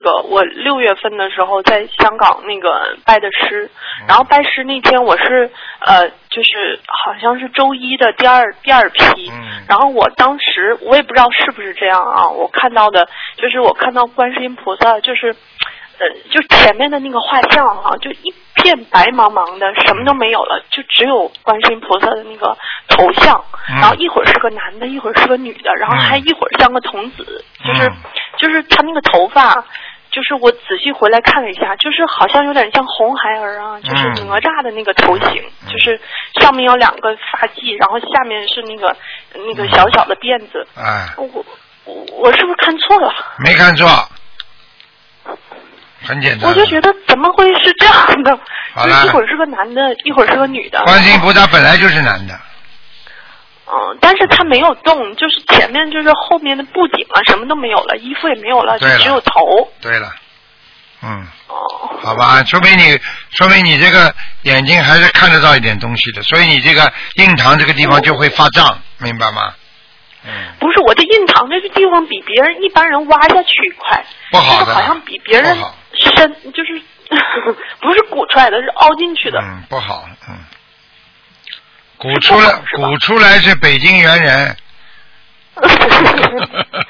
个我6月份的时候在香港那个拜的师，然后拜师那天我是就是好像是周一的第二批，然后我当时我也不知道是不是这样啊，我看到的就是我看到观世音菩萨就是就前面的那个画像啊，就一片白茫茫的，什么都没有了，就只有观世音菩萨的那个头像，然后一会儿是个男的，一会儿是个女的，然后还一会儿像个童子，就是他那个头发，就是我仔细回来看了一下，就是好像有点像红孩儿啊，就是哪吒的那个头型，就是上面有2个发髻，然后下面是那个小小的辫子。我是不是看错了？ 没看错。很简单， 我就觉得怎么会是这样的？就是一会儿是个男的，一会儿是个女的。 观世音菩萨本来就是男的。 但是他没有动，就是前面就是后面的布景啊，什么都没有了，衣服也没有了，就只有头。 对了，好吧，说明你这个眼睛还是看得到一点东西的，所以你这个印堂这个地方就会发胀，明白吗？ 不是，我的印堂这个地方比别人一般人挖下去一块， 不好的， 好像比别人深，就是不是鼓出来的，是凹进去的。 不好，鼓出来是北京猿人。